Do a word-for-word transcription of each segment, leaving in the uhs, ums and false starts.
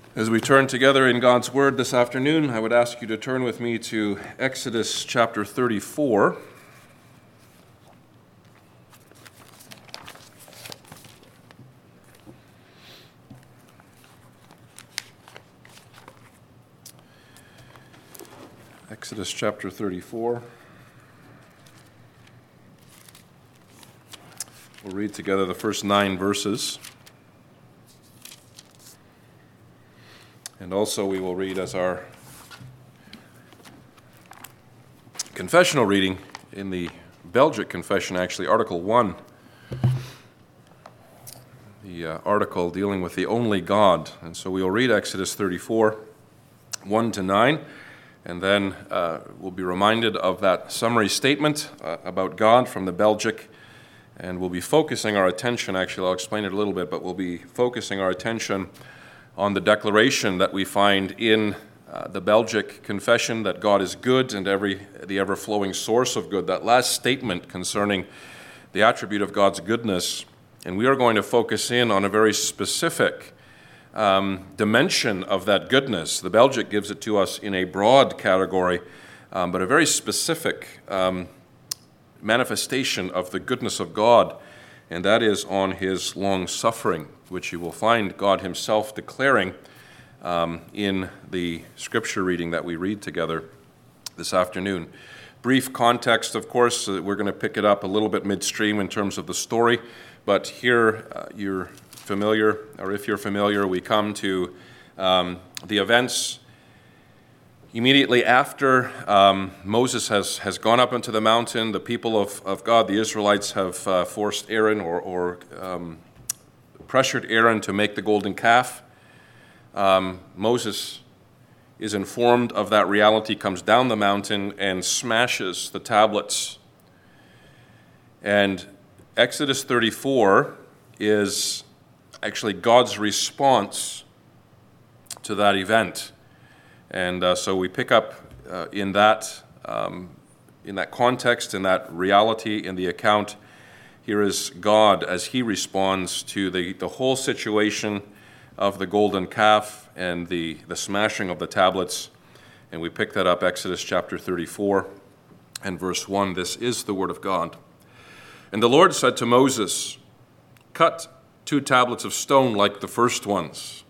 As we turn together in God's Word this afternoon, I would ask you to turn with me to Exodus chapter thirty-four. Exodus chapter thirty-four. We'll read together the first nine verses. And also we will read as our confessional reading in the Belgic Confession, actually, Article one. The uh, article dealing with the only God. And so we will read Exodus thirty-four, one to nine, and then uh, we'll be reminded of that summary statement uh, about God from the Belgic, and we'll be focusing our attention, actually I'll explain it a little bit, but we'll be focusing our attention on the declaration that we find in uh, the Belgic Confession that God is good and every the ever-flowing source of good, that last statement concerning the attribute of God's goodness. And we are going to focus in on a very specific um, dimension of that goodness. The Belgic gives it to us in a broad category, um, but a very specific um, manifestation of the goodness of God, and that is on his long-suffering, which you will find God himself declaring um, in the scripture reading that we read together this afternoon. Brief context, of course, uh, we're going to pick it up a little bit midstream in terms of the story, but here uh, you're familiar, or if you're familiar, we come to um, the events immediately after um, Moses has, has gone up into the mountain. The people of, of God, the Israelites, have uh, forced Aaron or, or um, pressured Aaron to make the golden calf. Um, Moses is informed of that reality, comes down the mountain and smashes the tablets. And Exodus thirty-four is actually God's response to that event. And uh, so we pick up uh, in that um, in that context, in that reality, in the account. Here is God as he responds to the, the whole situation of the golden calf and the, the smashing of the tablets. And we pick that up, Exodus chapter thirty-four and verse one. This is the word of God. And the Lord said to Moses, "Cut two tablets of stone like the first ones.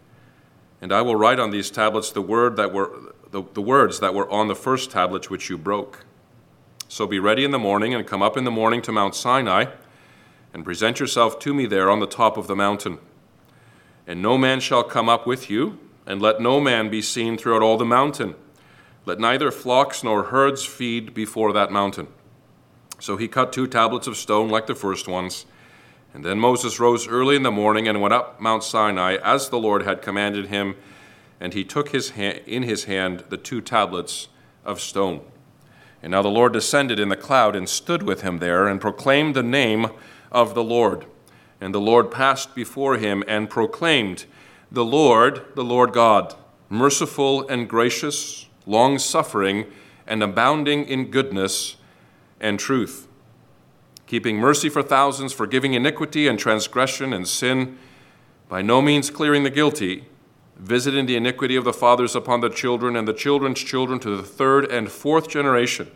And I will write on these tablets the word that were the, the words that were on the first tablets which you broke. So be ready in the morning and come up in the morning to Mount Sinai and present yourself to me there on the top of the mountain. And no man shall come up with you, and let no man be seen throughout all the mountain. Let neither flocks nor herds feed before that mountain." So he cut two tablets of stone like the first ones. And then Moses rose early in the morning and went up Mount Sinai as the Lord had commanded him, and he took his ha- in his hand the two tablets of stone. And now the Lord descended in the cloud and stood with him there and proclaimed the name of the Lord. And the Lord passed before him and proclaimed, "The Lord, the Lord God, merciful and gracious, long-suffering, and abounding in goodness and truth, keeping mercy for thousands, forgiving iniquity and transgression and sin, by no means clearing the guilty, visiting the iniquity of the fathers upon the children and the children's children to the third and fourth generation."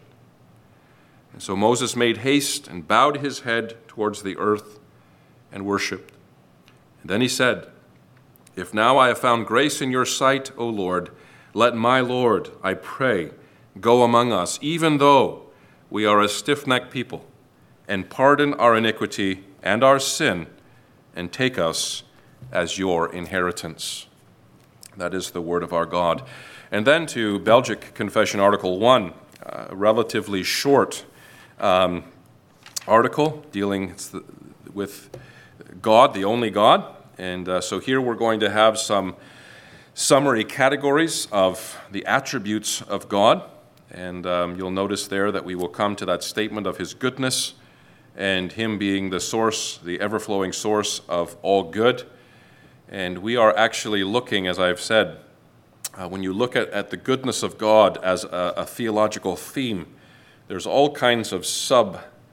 And so Moses made haste and bowed his head towards the earth and worshipped. And then he said, "If now I have found grace in your sight, O Lord, let my Lord, I pray, go among us, even though we are a stiff-necked people, and pardon our iniquity and our sin, and take us as your inheritance." That is the word of our God. And then to Belgic Confession, Article one, a relatively short um, article dealing with God, the only God. And uh, so here we're going to have some summary categories of the attributes of God. And um, you'll notice there that we will come to that statement of his goodness, and him being the source, the ever-flowing source of all good. And we are actually looking, as I've said, uh, when you look at, at the goodness of God as a, a theological theme, there's all kinds of sub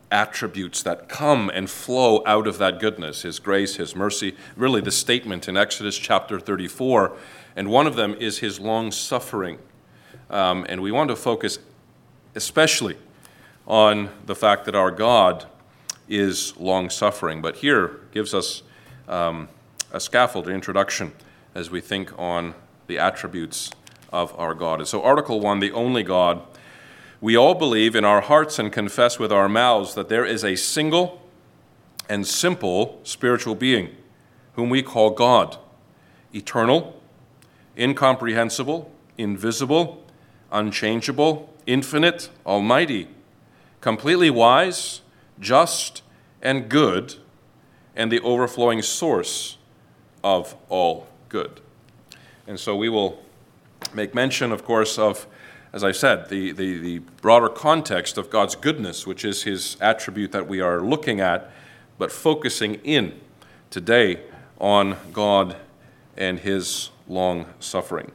attributes that come and flow out of that goodness, his grace, his mercy, really the statement in Exodus chapter thirty-four, and one of them is his long-suffering. Um, and we want to focus especially on the fact that our God is long-suffering. But here gives us um, a scaffold, an introduction, as we think on the attributes of our God. And so Article one, the only God. We all believe in our hearts and confess with our mouths that there is a single and simple spiritual being whom we call God, eternal, incomprehensible, invisible, unchangeable, infinite, almighty, completely wise, just, and good, and the overflowing source of all good. And so we will make mention, of course, of, as I said, the, the, the broader context of God's goodness, which is his attribute that we are looking at, but focusing in today on God and his long-suffering.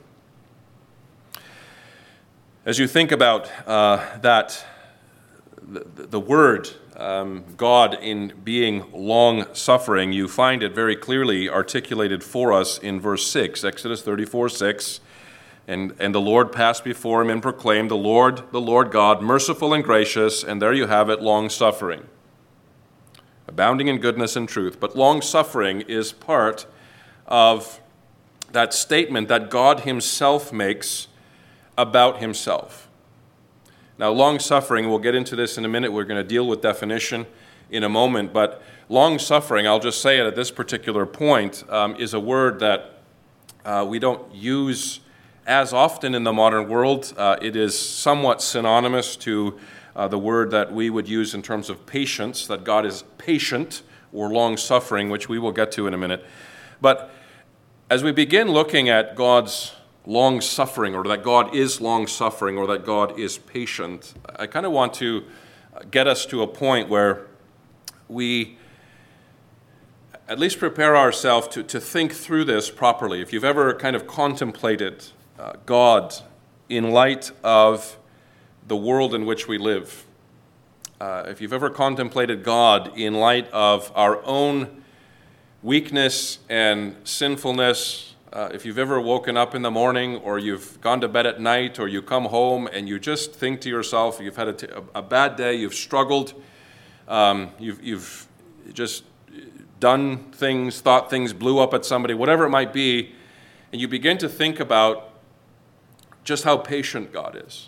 As you think about uh, that, the, the word um, God in being long-suffering, you find it very clearly articulated for us in verse six, Exodus thirty-four six. And, and the Lord passed before him and proclaimed, the Lord, the Lord God, merciful and gracious, and there you have it, long-suffering, abounding in goodness and truth. But long-suffering is part of that statement that God himself makes about himself. Now, long-suffering, we'll get into this in a minute. We're going to deal with definition in a moment. But long-suffering, I'll just say it at this particular point, um, is a word that uh, we don't use as often in the modern world. Uh, it is somewhat synonymous to uh, the word that we would use in terms of patience, that God is patient or long-suffering, which we will get to in a minute. But as we begin looking at God's long-suffering, or that God is long-suffering, or that God is patient, I kind of want to get us to a point where we at least prepare ourselves to, to think through this properly. If you've ever kind of contemplated uh, God in light of the world in which we live, uh, if you've ever contemplated God in light of our own weakness and sinfulness, uh, if you've ever woken up in the morning, or you've gone to bed at night, or you come home and you just think to yourself, you've had a, t- a bad day, you've struggled, um, you've, you've just done things, thought things blew up at somebody, whatever it might be, and you begin to think about just how patient God is.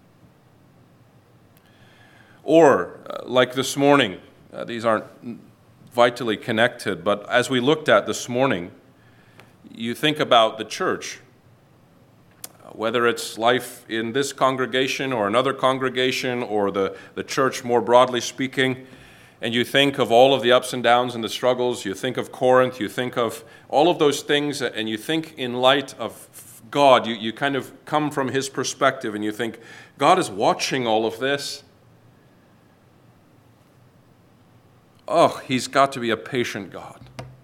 Or, uh, like this morning, uh, these aren't vitally connected, but as we looked at this morning, you think about the church, uh, whether it's life in this congregation or another congregation, or the, the church more broadly speaking, and you think of all of the ups and downs and the struggles, you think of Corinth, you think of all of those things, and you think in light of God, you, you kind of come from his perspective, and you think, God is watching all of this. Oh, he's got to be a patient God.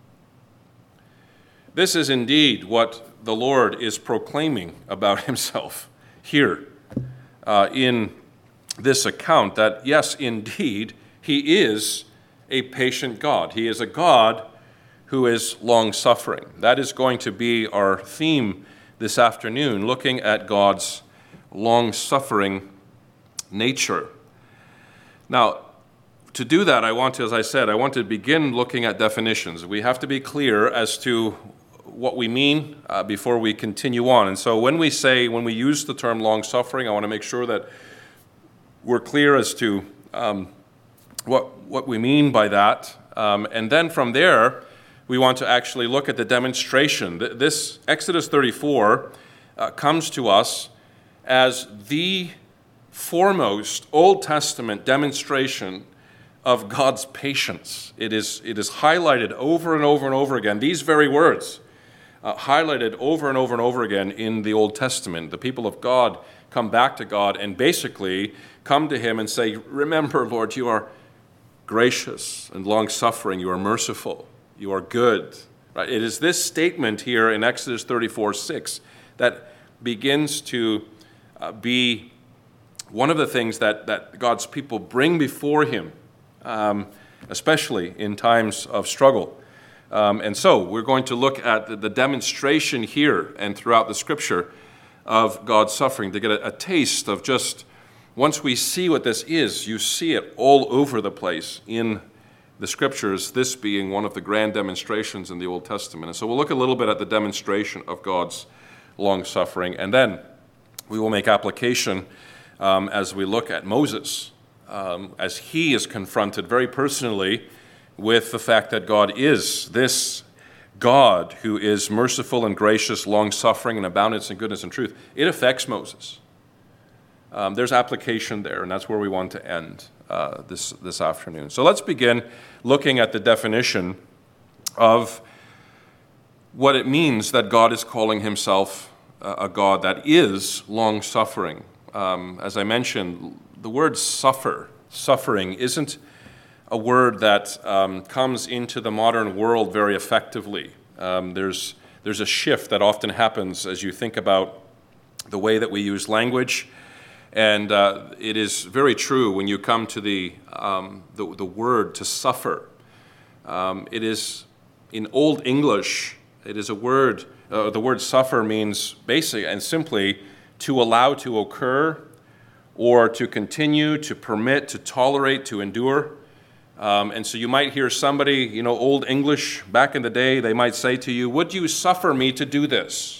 This is indeed what the Lord is proclaiming about himself here uh, in this account, that yes, indeed, he is a patient God. He is a God who is long-suffering. That is going to be our theme this afternoon, looking at God's long-suffering nature. Now, to do that, I want to, as I said, I want to begin looking at definitions. We have to be clear as to what we mean uh, before we continue on. And so when we say, when we use the term long-suffering, I want to make sure that we're clear as to um, what, what we mean by that. Um, and then from there, we want to actually look at the demonstration. This Exodus thirty-four uh, comes to us as the foremost Old Testament demonstration of God's patience. It is, it is highlighted over and over and over again. These very words uh, highlighted over and over and over again in the Old Testament. The people of God come back to God and basically come to him and say, remember, Lord, you are gracious and long-suffering. You are merciful. You are good. Right? It is this statement here in Exodus thirty-four six that begins to uh, be one of the things that, that God's people bring before him um, especially in times of struggle. Um, and so we're going to look at the, the demonstration here and throughout the Scripture of God's suffering to get a, a taste of just, once we see what this is, you see it all over the place in the Scriptures, this being one of the grand demonstrations in the Old Testament. And so we'll look a little bit at the demonstration of God's long-suffering, and then we will make application um, as we look at Moses, um, as he is confronted very personally with the fact that God is this God who is merciful and gracious, long-suffering, and abounding in goodness and truth. It affects Moses. Um, there's application there, and that's where we want to end uh, this, this afternoon. So let's begin looking at the definition of what it means that God is calling himself a God that is long-suffering. Um, as I mentioned, the word suffer, suffering, isn't a word that um, comes into the modern world very effectively. Um, there's, there's a shift that often happens as you think about the way that we use language. And uh, it is very true when you come to the, um, the, the word to suffer. Um, it is, in Old English, it is a word, uh, the word suffer means basically and simply to allow to occur or to continue, to permit, to tolerate, to endure. Um, and so you might hear somebody, you know, Old English, back in the day, they might say to you, "Would you suffer me to do this?"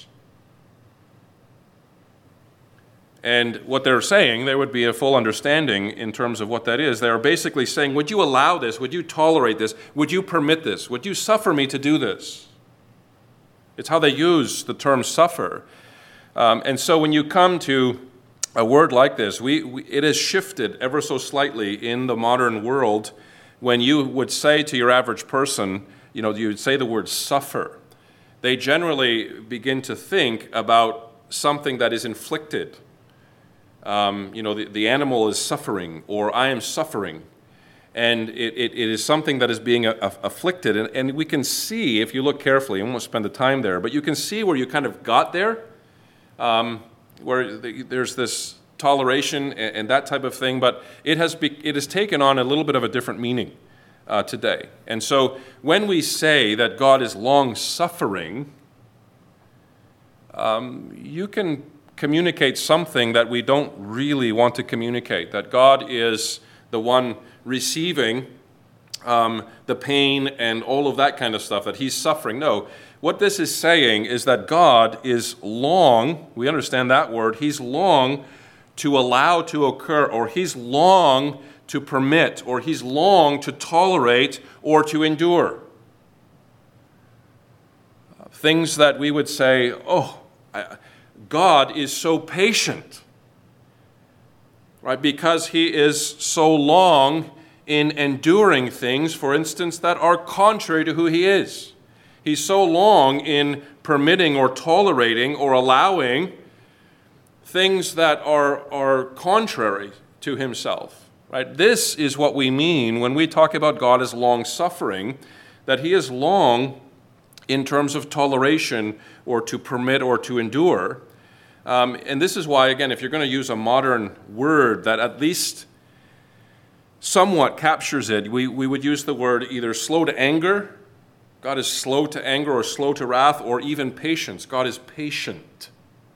And what they're saying, there would be a full understanding in terms of what that is. They're basically saying, would you allow this? Would you tolerate this? Would you permit this? Would you suffer me to do this? It's how they use the term suffer. Um, and so when you come to a word like this, we, we it has shifted ever so slightly in the modern world. When you would say to your average person, you know, you would say the word suffer, they generally begin to think about something that is inflicted. Um, you know, the, the animal is suffering, or I am suffering. And it, it, it is something that is being a, a, afflicted. And, and we can see, if you look carefully, I won't spend the time there, but you can see where you kind of got there, um, where the, there's this toleration and, and that type of thing, but it has, be, it has taken on a little bit of a different meaning uh, today. And so when we say that God is long-suffering, um, you can communicate something that we don't really want to communicate, that God is the one receiving um, the pain and all of that kind of stuff, that he's suffering. No, what this is saying is that God is long, we understand that word, he's long to allow to occur, or he's long to permit, or he's long to tolerate or to endure. Things that we would say, oh, I, God is so patient, right? Because he is so long in enduring things, for instance, that are contrary to who he is. He's so long in permitting or tolerating or allowing things that are, are contrary to himself, right? This is what we mean when we talk about God as long-suffering, that he is long in terms of toleration or to permit or to endure. Um, and this is why, again, if you're going to use a modern word that at least somewhat captures it, we, we would use the word either slow to anger, God is slow to anger or slow to wrath, or even patience. God is patient.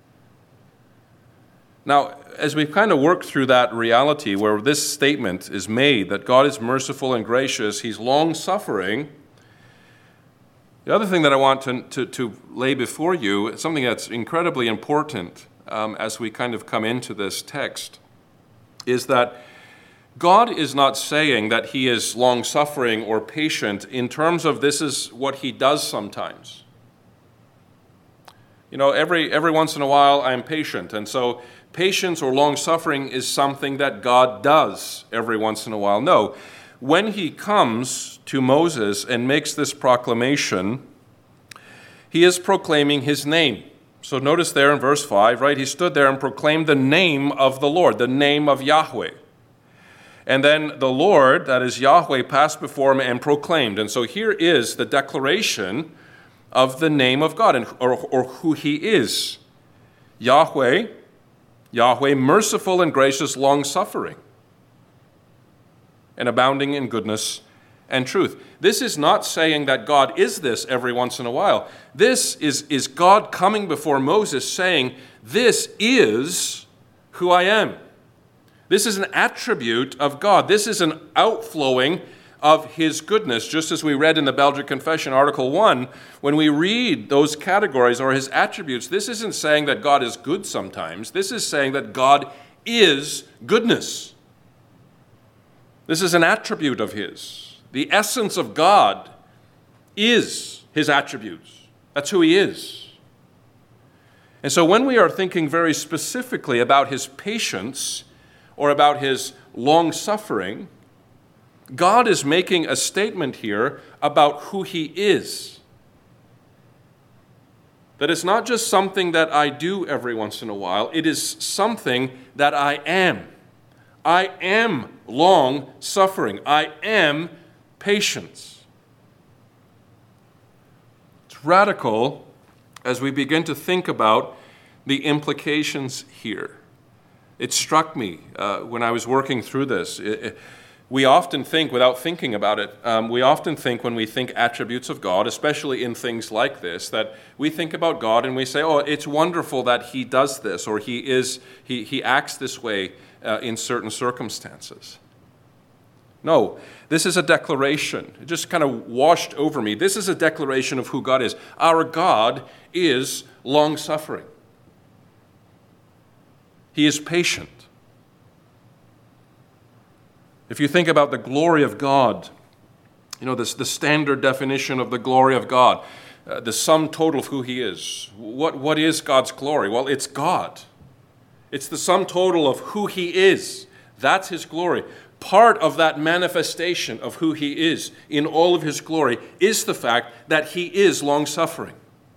Now, as we've kind of worked through that reality where this statement is made, that God is merciful and gracious, he's long-suffering, the other thing that I want to, to, to lay before you, something that's incredibly important um, as we kind of come into this text, is that God is not saying that he is long-suffering or patient in terms of this is what he does sometimes. You know, every, every once in a while I'm patient, and so patience or long-suffering is something that God does every once in a while. No. When he comes to Moses and makes this proclamation, he is proclaiming his name. So notice there in verse five, right? He stood there and proclaimed the name of the Lord, the name of Yahweh. And then the Lord, that is Yahweh, passed before him and proclaimed. And so here is the declaration of the name of God, and, or, or who he is. Yahweh, Yahweh, merciful and gracious, long-suffering. and abounding in goodness and truth. This is not saying that God is this every once in a while. This is, is God coming before Moses saying, this is who I am. This is an attribute of God. This is an outflowing of his goodness, just as we read in the Belgic Confession, Article one, when we read those categories or his attributes, this isn't saying that God is good sometimes. This is saying that God is goodness. This is an attribute of his. The essence of God is his attributes. That's who he is. And so when we are thinking very specifically about his patience or about his long-suffering, God is making a statement here about who he is. That it's not just something that I do every once in a while, it is something that I am. I am long-suffering. I am patient. It's radical as we begin to think about the implications here. It struck me uh, when I was working through this. It, it, we often think, without thinking about it, um, we often think when we think attributes of God, especially in things like this, that we think about God and we say, oh, it's wonderful that he does this, or he is he, he acts this way uh, in certain circumstances. No, this is a declaration. It just kind of washed over me. This is a declaration of who God is. Our God is long-suffering. He is patient. If you think about the glory of God, you know, this the standard definition of the glory of God, uh, the sum total of who he is. What, what is God's glory? Well, it's God. It's the sum total of who he is. That's his glory. Part of that manifestation of who he is in all of his glory is the fact that he is long-suffering.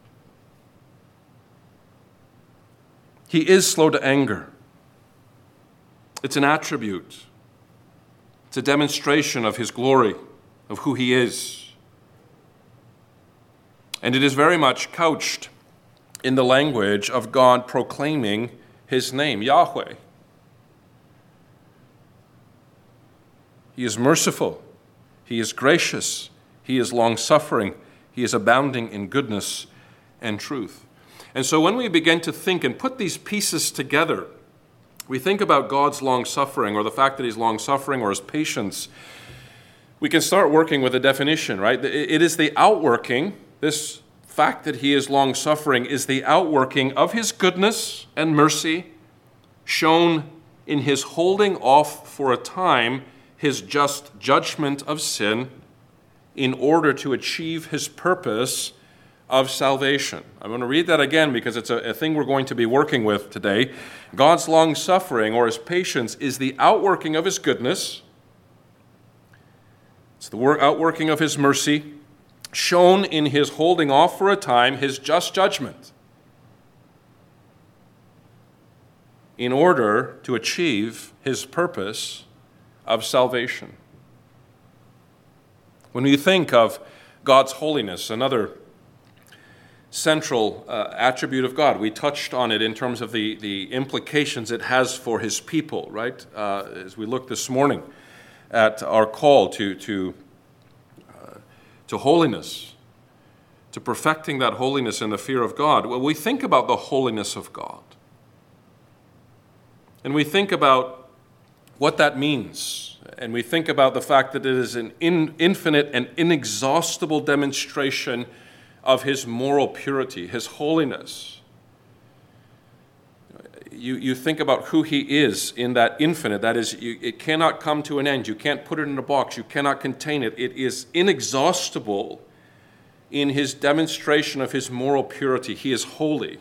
He is slow to anger. It's an attribute. It's a demonstration of his glory, of who he is. And it is very much couched in the language of God proclaiming his name, Yahweh. He is merciful. He is gracious. He is long-suffering. He is abounding in goodness and truth. And so when we begin to think and put these pieces together, we think about God's long-suffering or the fact that he's long-suffering or his patience, we can start working with a definition, right? It is the outworking, this fact that he is long-suffering is the outworking of his goodness and mercy shown in his holding off for a time his just judgment of sin in order to achieve his purpose of salvation. I'm going to read that again because it's a, a thing we're going to be working with today. God's long-suffering or his patience is the outworking of his goodness. It's the outworking of his mercy shown in his holding off for a time his just judgment in order to achieve his purpose of salvation. When you think of God's holiness, another central uh, attribute of God, we touched on it in terms of the, the implications it has for his people, right? Uh, as we looked this morning at our call to, to, uh, to holiness, to perfecting that holiness in the fear of God. Well, we think about the holiness of God. And we think about what that means. And we think about the fact that it is an in, infinite and inexhaustible demonstration of his moral purity, his holiness. You, you think about who he is in that infinite. That is, you, it cannot come to an end. You can't put it in a box. You cannot contain it. It is inexhaustible in his demonstration of his moral purity. He is holy.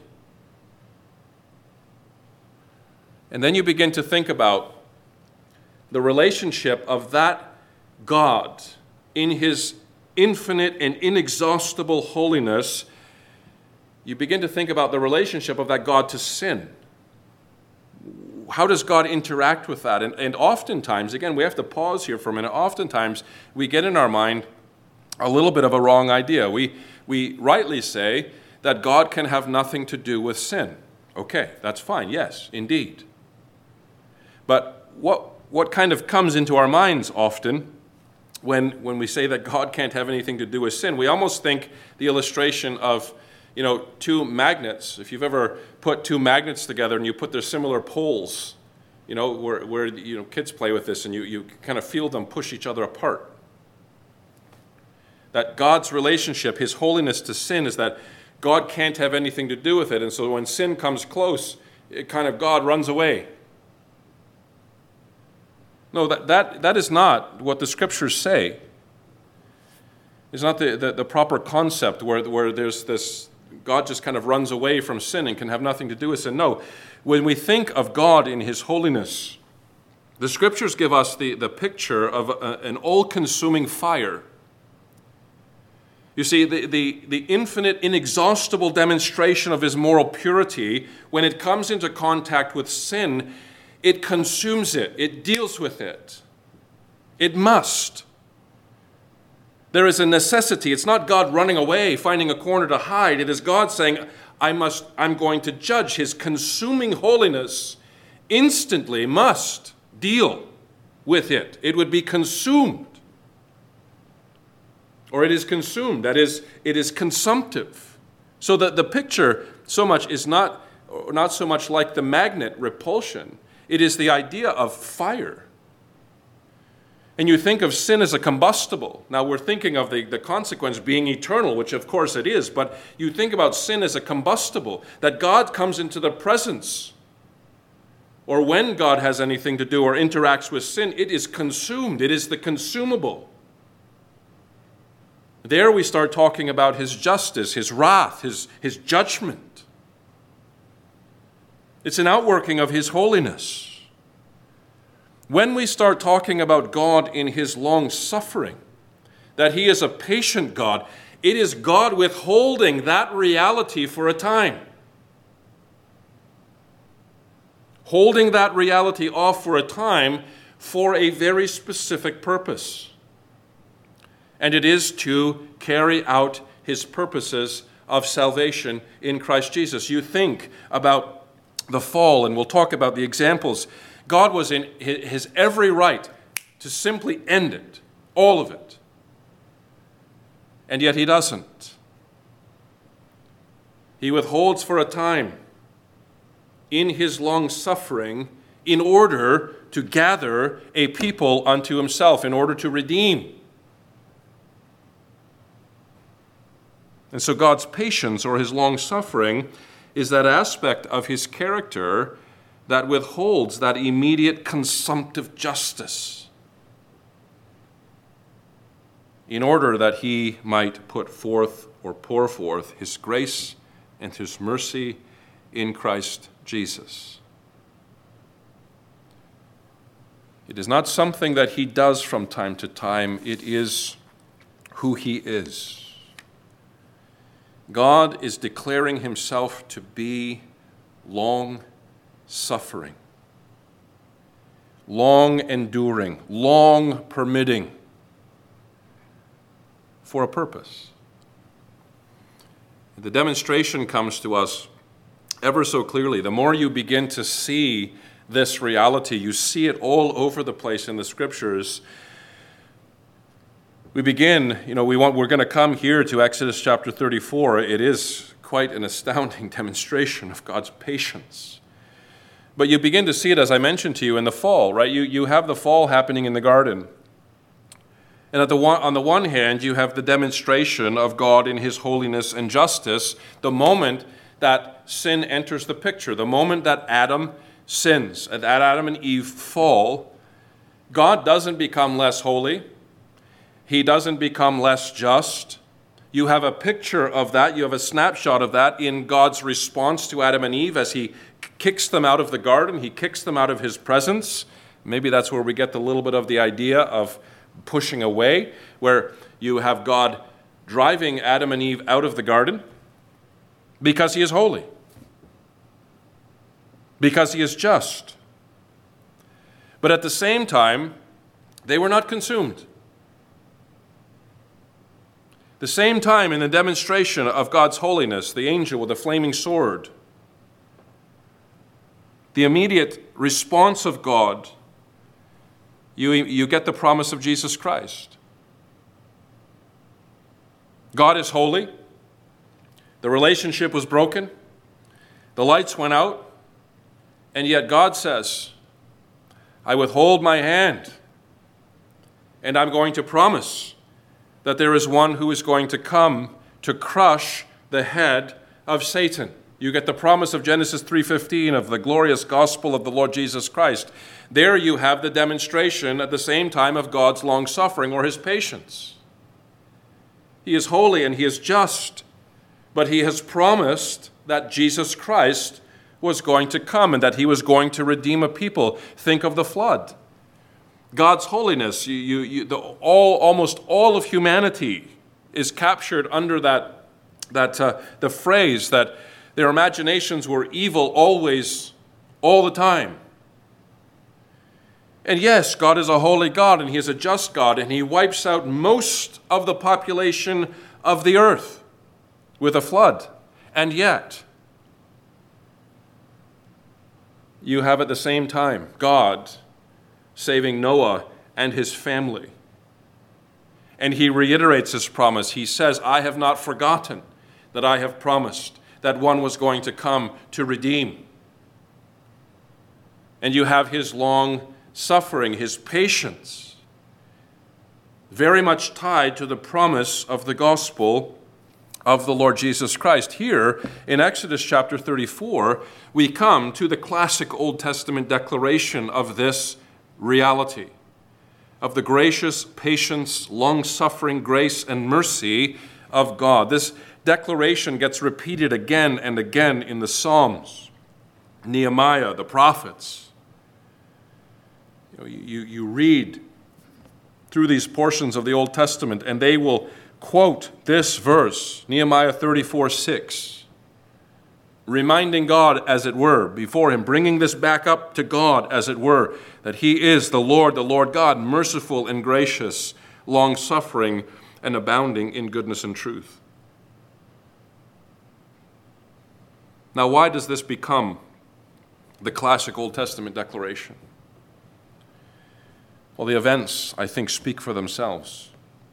And then you begin to think about the relationship of that God in his infinite and inexhaustible holiness. You begin to think about the relationship of that God to sin. How does God interact with that? And, and oftentimes, again, we have to pause here for a minute. Oftentimes, we get in our mind a little bit of a wrong idea. We, we rightly say that God can have nothing to do with sin. Okay, that's fine. Yes, indeed. But what what kind of comes into our minds often when, when we say that God can't have anything to do with sin, we almost think the illustration of, you know, two magnets. If you've ever put two magnets together and you put their similar poles, you know, where, where you know, kids play with this and you, you kind of feel them push each other apart. That God's relationship, his holiness to sin, is that God can't have anything to do with it. And so when sin comes close, it kind of God runs away. No, that, that, that is not what the scriptures say. It's not the, the, the proper concept where, where there's this, God just kind of runs away from sin and can have nothing to do with sin. No, when we think of God in his holiness, the scriptures give us the, the picture of a, an all-consuming fire. You see, the, the, the infinite, inexhaustible demonstration of his moral purity, when it comes into contact with sin, it consumes it. It deals with it. It must. There is a necessity. It's not God running away, finding a corner to hide. It is God saying, I must, I'm going to judge. His consuming holiness instantly must deal with it. It would be consumed. Or it is consumed. That is, it is consumptive. So that the picture so much is not, not so much like the magnet repulsion. It is the idea of fire. And you think of sin as a combustible. Now we're thinking of the, the consequence being eternal, which of course it is, but you think about sin as a combustible, that God comes into the presence, or when God has anything to do or interacts with sin, it is consumed. It is the consumable. There we start talking about his justice, his wrath, his, his judgment. It's an outworking of his holiness. When we start talking about God in his long suffering, that he is a patient God, it is God withholding that reality for a time. Holding that reality off for a time for a very specific purpose. And it is to carry out his purposes of salvation in Christ Jesus. You think about the fall, and we'll talk about the examples. God was in his every right to simply end it, all of it. And yet he doesn't. He withholds for a time in his long suffering in order to gather a people unto himself, in order to redeem. And so God's patience or his long suffering is that aspect of his character that withholds that immediate consumptive justice in order that he might put forth or pour forth his grace and his mercy in Christ Jesus. It is not something that he does from time to time. It is who he is. God is declaring himself to be long-suffering, long-enduring, long-permitting for a purpose. The demonstration comes to us ever so clearly. The more you begin to see this reality, you see it all over the place in the scriptures. We begin, you know, we want, we're going to come here to Exodus chapter thirty-four. It is quite an astounding demonstration of God's patience. But you begin to see it, as I mentioned to you, in the fall, right? You, you have the fall happening in the garden. And at the one, on the one hand, you have the demonstration of God in his holiness and justice the moment that sin enters the picture, the moment that Adam sins, and that Adam and Eve fall. God doesn't become less holy. He doesn't become less just. You have a picture of that. You have a snapshot of that in God's response to Adam and Eve as he kicks them out of the garden. He kicks them out of his presence. Maybe that's where we get the little bit of the idea of pushing away, where you have God driving Adam and Eve out of the garden because he is holy, because he is just. But at the same time, they were not consumed. The same time in the demonstration of God's holiness, the angel with the flaming sword, the immediate response of God you, you get the promise of Jesus Christ. God is holy. The relationship was broken. The lights went out. And yet God says, I withhold my hand, and I'm going to promise that there is one who is going to come to crush the head of Satan. You get the promise of Genesis three fifteen of the glorious gospel of the Lord Jesus Christ. There you have the demonstration at the same time of God's long-suffering or his patience. He is holy and he is just, but he has promised that Jesus Christ was going to come and that he was going to redeem a people. Think of the flood. God's holiness, you, you, you, the, all, almost all of humanity is captured under that, that uh, the phrase that their imaginations were evil always, all the time. And yes, God is a holy God and he is a just God, and he wipes out most of the population of the earth with a flood. And yet, you have at the same time God saving Noah and his family. And he reiterates his promise. He says, I have not forgotten that I have promised that one was going to come to redeem. And you have his long suffering, his patience, very much tied to the promise of the gospel of the Lord Jesus Christ. Here in Exodus chapter thirty-four, we come to the classic Old Testament declaration of this reality, of the gracious patience, long-suffering grace and mercy of God. This declaration gets repeated again and again in the Psalms, Nehemiah, the prophets. You know, you, you read through these portions of the Old Testament, and they will quote this verse, Nehemiah thirty-four six, reminding God, as it were, before him, bringing this back up to God, as it were, that he is the Lord, the Lord God, merciful and gracious, long-suffering and abounding in goodness and truth. Now, why does this become the classic Old Testament declaration? Well, the events, I think, speak for themselves.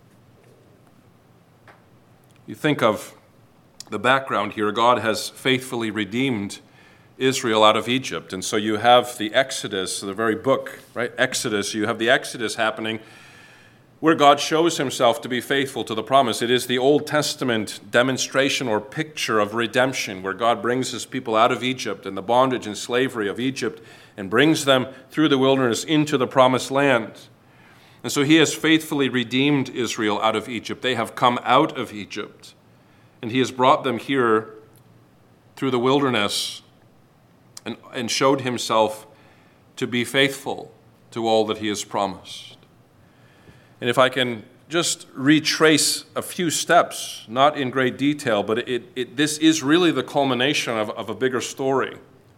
You think of the background here. God has faithfully redeemed Israel out of Egypt. And so you have the Exodus, the very book, right? Exodus, you have the Exodus happening where God shows himself to be faithful to the promise. It is the Old Testament demonstration or picture of redemption, where God brings his people out of Egypt and the bondage and slavery of Egypt and brings them through the wilderness into the promised land. And so he has faithfully redeemed Israel out of Egypt. They have come out of Egypt, and he has brought them here through the wilderness and, and showed himself to be faithful to all that he has promised. And if I can just retrace a few steps, not in great detail, but it, it, this is really the culmination of, of a bigger story.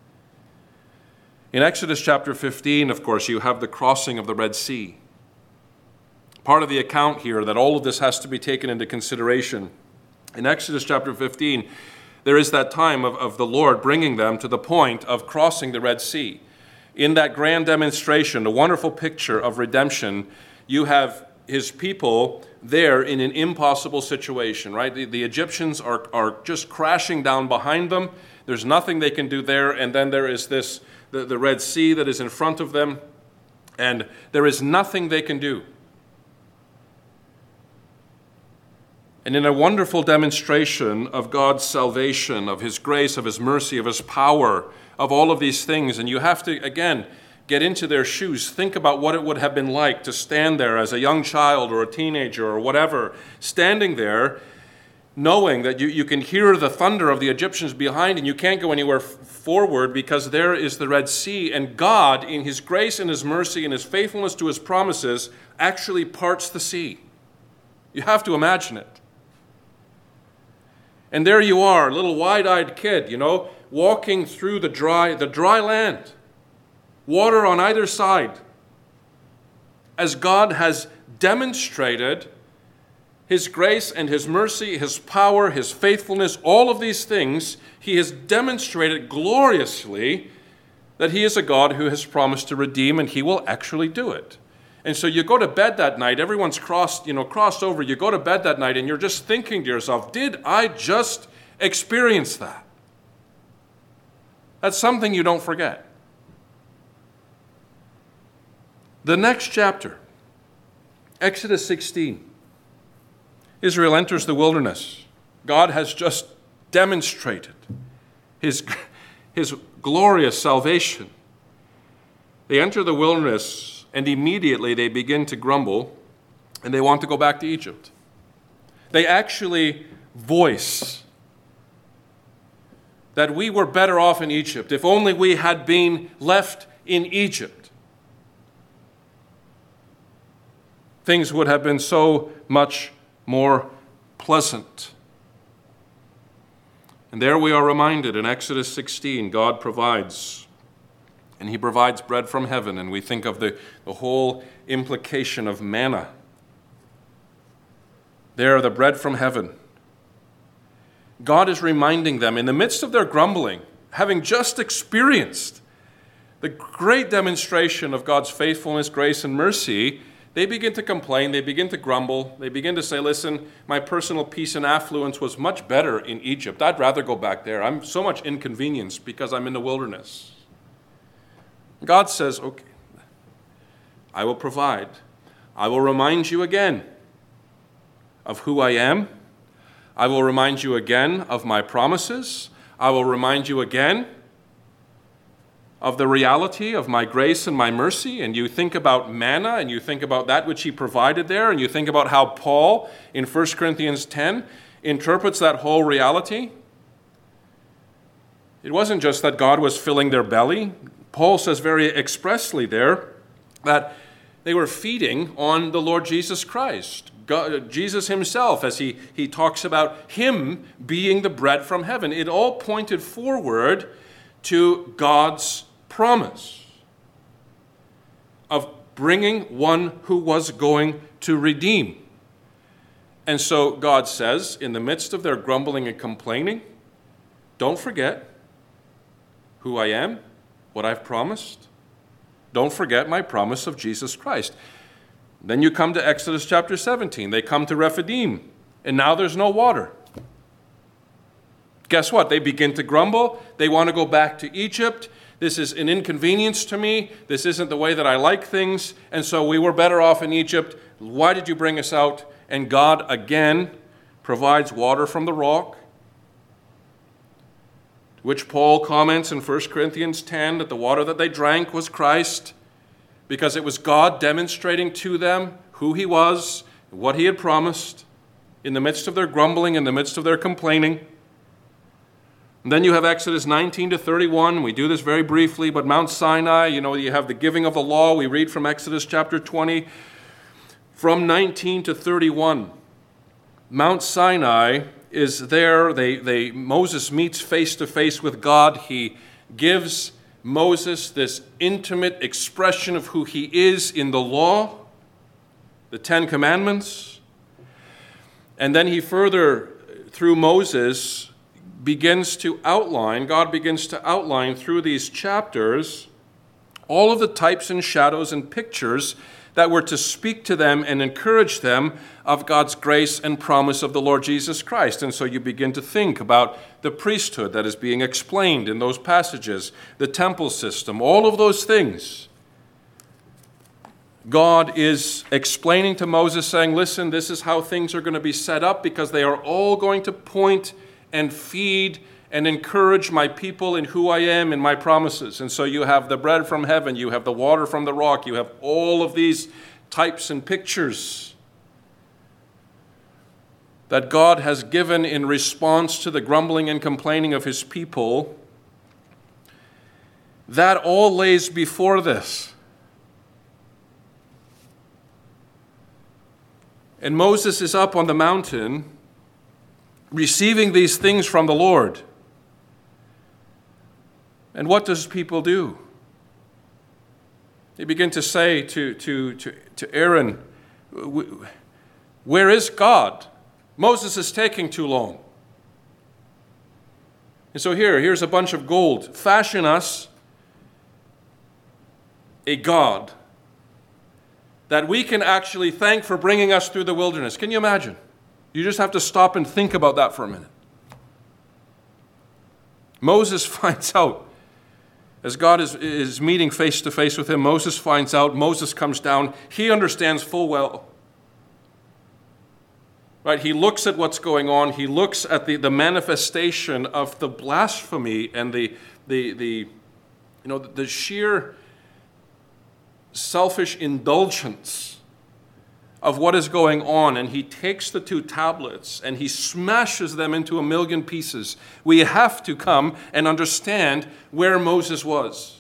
In Exodus chapter fifteen, of course, you have the crossing of the Red Sea. Part of the account here that all of this has to be taken into consideration. In Exodus chapter fifteen, there is that time of, of the Lord bringing them to the point of crossing the Red Sea. In that grand demonstration, a wonderful picture of redemption, you have his people there in an impossible situation, right? The, the Egyptians are, are just crashing down behind them. There's nothing they can do there. And then there is this, the, the Red Sea that is in front of them. And there is nothing they can do. And in a wonderful demonstration of God's salvation, of his grace, of his mercy, of his power, of all of these things, and you have to, again, get into their shoes. Think about what it would have been like to stand there as a young child or a teenager or whatever, standing there knowing that you, you can hear the thunder of the Egyptians behind and you can't go anywhere f- forward because there is the Red Sea, and God, in his grace and his mercy and his faithfulness to his promises, actually parts the sea. You have to imagine it. And there you are, a little wide-eyed kid, you know, walking through the dry, the dry land. Water on either side, as God has demonstrated his grace and his mercy, his power, his faithfulness, all of these things, he has demonstrated gloriously that he is a God who has promised to redeem, and he will actually do it. And so you go to bed that night, everyone's crossed, you know, crossed over. You go to bed that night and you're just thinking to yourself, did I just experience that? That's something you don't forget. The next chapter, Exodus sixteen. Israel enters the wilderness. God has just demonstrated his, his glorious salvation. They enter the wilderness, and immediately they begin to grumble, and they want to go back to Egypt. They actually voice that we were better off in Egypt. If only we had been left in Egypt, things would have been so much more pleasant. And there we are reminded in Exodus sixteen, God provides. And he provides bread from heaven. And we think of the, the whole implication of manna. There, the bread from heaven. God is reminding them in the midst of their grumbling, having just experienced the great demonstration of God's faithfulness, grace, and mercy, they begin to complain, they begin to grumble, they begin to say, listen, my personal peace and affluence was much better in Egypt. I'd rather go back there. I'm so much inconvenienced because I'm in the wilderness. God says, okay, I will provide. I will remind you again of who I am. I will remind you again of my promises. I will remind you again of the reality of my grace and my mercy. And you think about manna, and you think about that which he provided there, and you think about how Paul in First Corinthians ten interprets that whole reality. It wasn't just that God was filling their belly. Paul says very expressly there that they were feeding on the Lord Jesus Christ. God, Jesus himself, as he, he talks about him being the bread from heaven. It all pointed forward to God's promise of bringing one who was going to redeem. And so God says, in the midst of their grumbling and complaining, don't forget who I am, what I've promised. Don't forget my promise of Jesus Christ. Then you come to Exodus chapter seventeen. They come to Rephidim, and now there's no water. Guess what? They begin to grumble. They want to go back to Egypt. This is an inconvenience to me. This isn't the way that I like things. And so we were better off in Egypt. Why did you bring us out? And God again provides water from the rock, which Paul comments in First Corinthians ten that the water that they drank was Christ, because it was God demonstrating to them who he was, what he had promised, in the midst of their grumbling, in the midst of their complaining. And then you have Exodus nineteen to thirty-one. We do this very briefly, but Mount Sinai, you know, you have the giving of the law. We read from Exodus chapter twenty. From nineteen to thirty-one, Mount Sinai is there. They, they, Moses meets face to face with God. He gives Moses this intimate expression of who he is in the law, the Ten Commandments. And then he further, through Moses, begins to outline, God begins to outline through these chapters all of the types and shadows and pictures that were to speak to them and encourage them of God's grace and promise of the Lord Jesus Christ. And so you begin to think about the priesthood that is being explained in those passages, the temple system, all of those things. God is explaining to Moses, saying, listen, this is how things are going to be set up, because they are all going to point and feed and encourage my people in who I am and my promises. And so you have the bread from heaven, you have the water from the rock, you have all of these types and pictures that God has given in response to the grumbling and complaining of his people. That all lays before this. And Moses is up on the mountain receiving these things from the Lord. And what does people do? They begin to say to, to, to, to Aaron, where is God? Moses is taking too long. And so here, here's a bunch of gold. Fashion us a god that we can actually thank for bringing us through the wilderness. Can you imagine? You just have to stop and think about that for a minute. Moses finds out, as God is, is meeting face to face with him, Moses finds out, Moses comes down, he understands full well. Right? He looks at what's going on, he looks at the, the manifestation of the blasphemy and the, the, the, you know, the sheer selfish indulgence of what is going on, and he takes the two tablets and he smashes them into a million pieces. We have to come and understand where Moses was.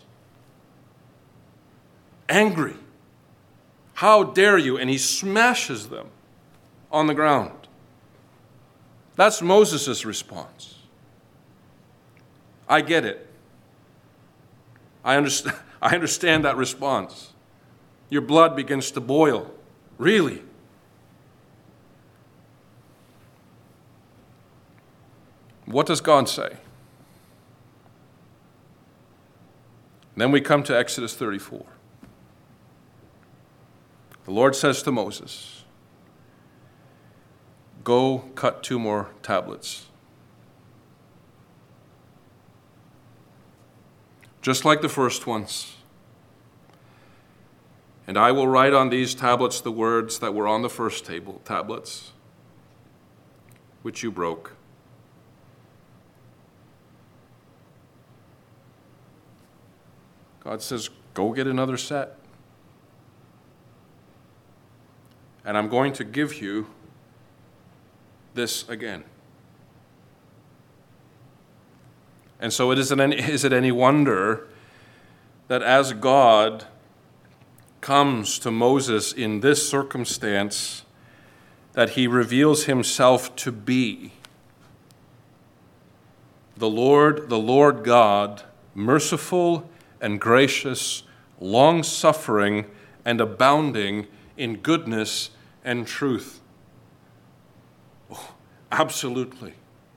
Angry. How dare you? And he smashes them on the ground. That's Moses' response. I get it. I understand, I understand that response. Your blood begins to boil. Really? What does God say? Then we come to Exodus thirty-four. The Lord says to Moses, go cut two more tablets. Just like the first ones. And I will write on these tablets the words that were on the first table tablets, which you broke. God says, go get another set. And I'm going to give you this again. And so it isn't any, is it any wonder that as God comes to Moses in this circumstance, that he reveals himself to be the Lord, the Lord God, merciful and gracious, long-suffering and abounding in goodness and truth. Oh, absolutely.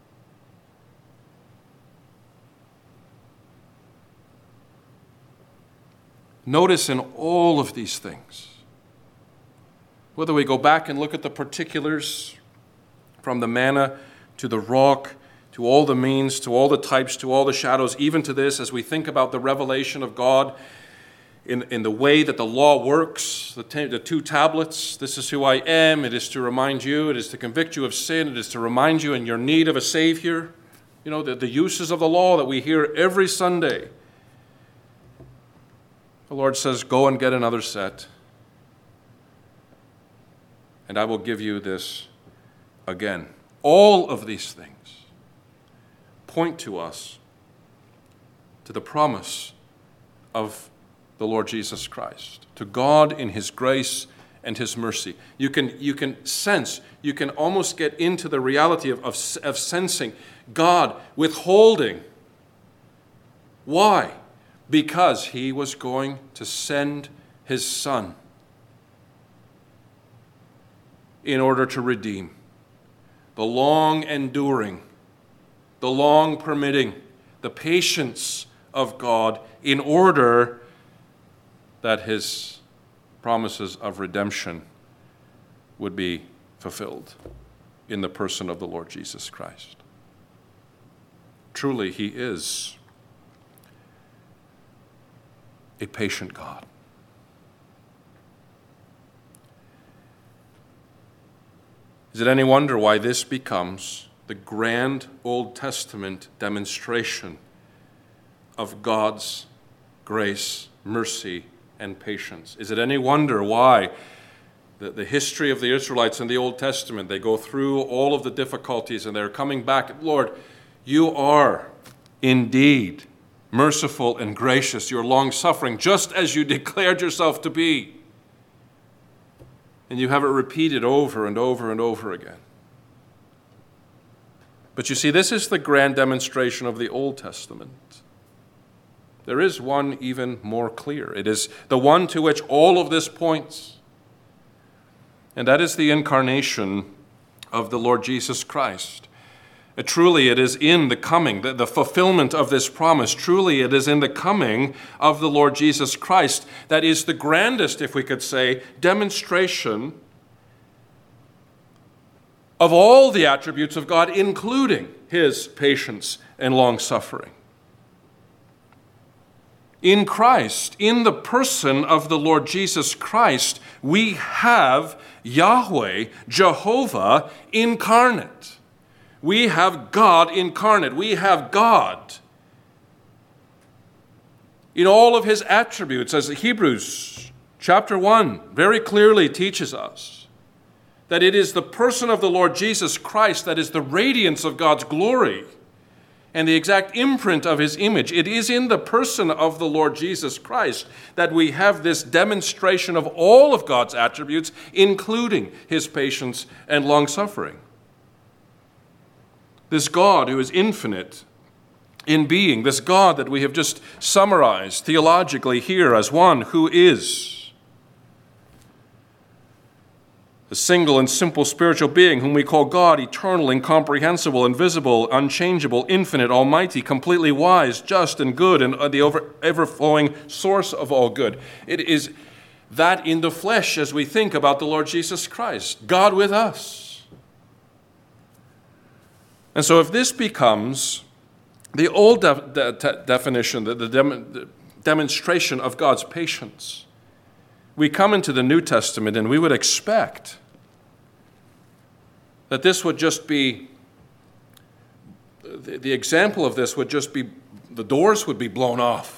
Notice in all of these things, whether we go back and look at the particulars, from the manna to the rock, to all the means, to all the types, to all the shadows, even to this, as we think about the revelation of God in, in the way that the law works, the, t- the two tablets, this is who I am, it is to remind you, it is to convict you of sin, it is to remind you in your need of a Savior. You know, the, the uses of the law that we hear every Sunday. The Lord says, go and get another set, and I will give you this again. All of these things point to us, to the promise of the Lord Jesus Christ, to God in his grace and his mercy. You can, you can sense, you can almost get into the reality of, of, of sensing God withholding. Why? Because he was going to send his Son in order to redeem the long-enduring, the long-permitting, the patience of God, in order that his promises of redemption would be fulfilled in the person of the Lord Jesus Christ. Truly, he is a patient God. Is it any wonder why this becomes the grand Old Testament demonstration of God's grace, mercy, and patience? Is it any wonder why the, the history of the Israelites in the Old Testament, they go through all of the difficulties and they're coming back, Lord, you are indeed merciful and gracious, you're long-suffering, just as you declared yourself to be. And you have it repeated over and over and over again. But you see, this is the grand demonstration of the Old Testament. There is one even more clear. It is the one to which all of this points. And that is the incarnation of the Lord Jesus Christ. Uh, truly, it is in the coming, the, the fulfillment of this promise. Truly, it is in the coming of the Lord Jesus Christ that is the grandest, if we could say, demonstration of all the attributes of God, including his patience and long-suffering. In Christ, in the person of the Lord Jesus Christ, we have Yahweh, Jehovah, incarnate. We have God incarnate. We have God in all of his attributes, as Hebrews chapter one very clearly teaches us, that it is the person of the Lord Jesus Christ that is the radiance of God's glory and the exact imprint of his image. It is in the person of the Lord Jesus Christ that we have this demonstration of all of God's attributes, including his patience and long-suffering. This God who is infinite in being, this God that we have just summarized theologically here as one who is the single and simple spiritual being whom we call God, eternal, incomprehensible, invisible, unchangeable, infinite, almighty, completely wise, just, and good, and the over, ever-flowing source of all good. It is that in the flesh as we think about the Lord Jesus Christ, God with us. And so if this becomes the old de- de- definition, the, the, dem- the demonstration of God's patience, we come into the New Testament and we would expect that this would just be, the, the example of this would just be, the doors would be blown off.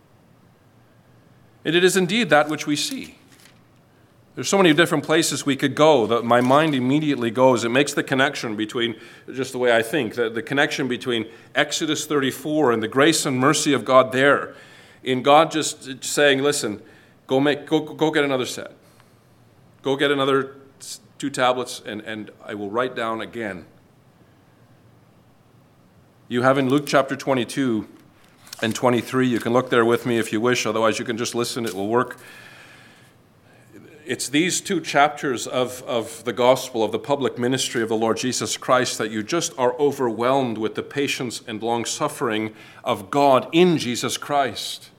And it is indeed that which we see. There's so many different places we could go that my mind immediately goes. It makes the connection between, just the way I think, the, the connection between Exodus thirty-four and the grace and mercy of God there, in God just saying, listen, go make, go, go get another set. Go get another two tablets, and, and I will write down again. You have in Luke chapter twenty-two and twenty-three, you can look there with me if you wish, otherwise you can just listen, it will work. It's these two chapters of, of the gospel, of the public ministry of the Lord Jesus Christ, that you just are overwhelmed with the patience and long-suffering of God in Jesus Christ.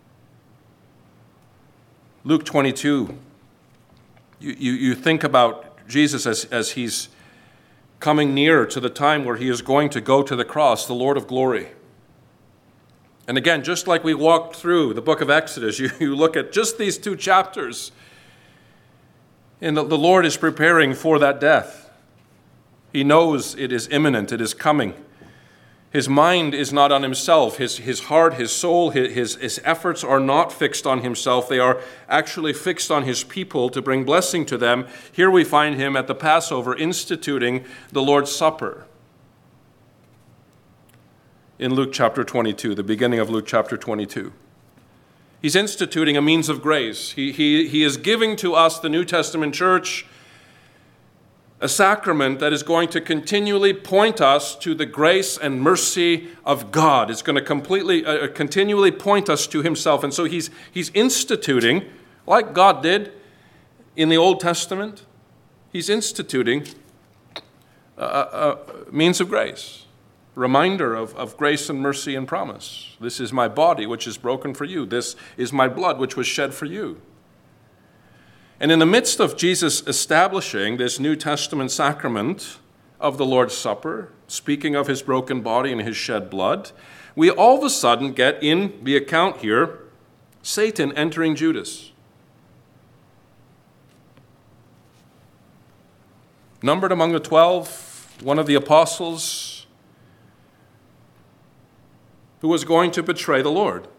Luke twenty-two, you, you, you think about Jesus as, as he's coming near to the time where he is going to go to the cross, the Lord of glory. And again, just like we walked through the book of Exodus, you, you look at just these two chapters, and the, the Lord is preparing for that death. He knows it is imminent, it is coming. His mind is not on himself. His, his heart, his soul, his, his efforts are not fixed on himself. They are actually fixed on his people to bring blessing to them. Here we find him at the Passover instituting the Lord's Supper. In Luke chapter twenty-two, the beginning of Luke chapter twenty-two. He's instituting a means of grace. He, he, he is giving to us, the New Testament church, a sacrament that is going to continually point us to the grace and mercy of God. It's going to completely, uh, continually point us to himself. And so he's, he's instituting, like God did in the Old Testament, he's instituting a, a, a means of grace. Reminder of, of grace and mercy and promise. This is my body, which is broken for you. This is my blood, which was shed for you. And in the midst of Jesus establishing this New Testament sacrament of the Lord's Supper, speaking of his broken body and his shed blood, we all of a sudden get in the account here, Satan entering Judas. Numbered among the twelve, one of the apostles, who was going to betray the Lord.